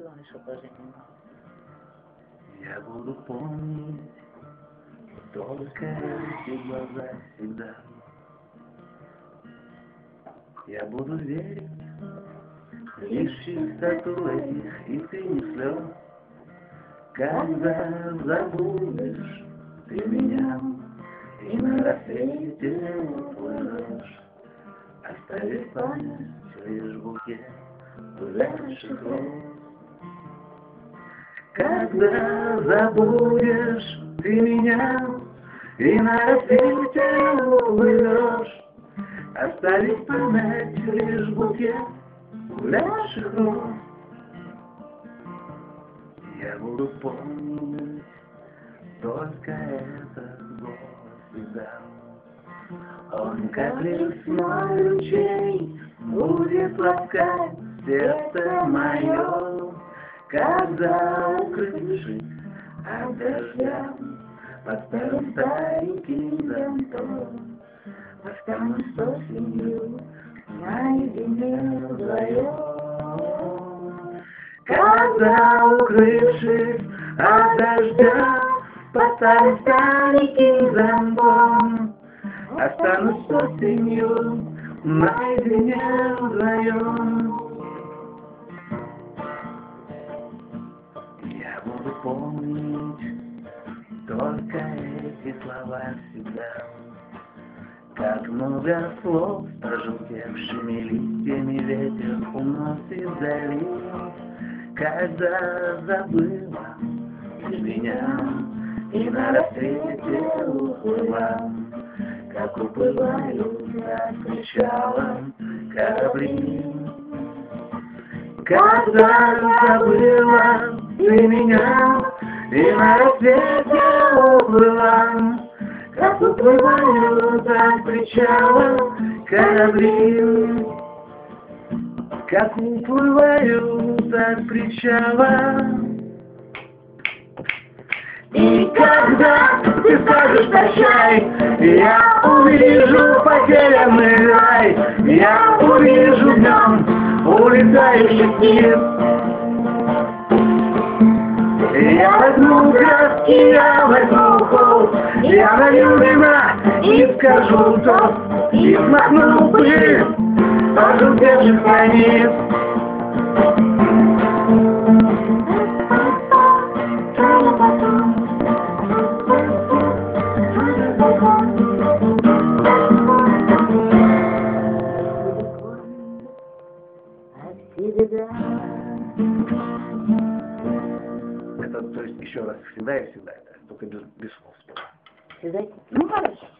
он еще поженен. Я буду помнить только эти глаза всегда. Я буду верить лишь в чистоту этих искренних слез. Когда забудешь ты меня и на рассвете уплывешь, оставив память лишь букет увядших роз. Когда забудешь ты меня и на рассвете уплывешь, оставив память лишь букет увядших роз. Я буду помнить только этот голос всегда. Он, как лесной ручей, будет ласкать сердце мое, когда, укрывшись от дождя под старым стареньким зонтом, останусь с осенью наедине вдвоем. Когда, укрывшись от дождя под старым стареньким зонтом, останусь с осенью наедине вдвоем. Я буду помнить только эти слова всегда, как много слов с пожелтевшими листьями ветер уносит вдали. Когда забыла ты меня и на рассвете уплыла, как уплывают за причалом корабли. Когда забыла ты меня и на рассвете уплыла, как уплывают за причалом корабли. Как уплывают от причала. И когда ты скажешь прощай, я увижу потерянный рай, я увижу днем улетающих птиц. Я возьму краски, я возьму холст, я налью вина и скажу тост, и смахну пыль пожелтевших страниц. Это, то есть, еще раз, всегда и всегда, это только без слов. Всегда? Ну, хорошо.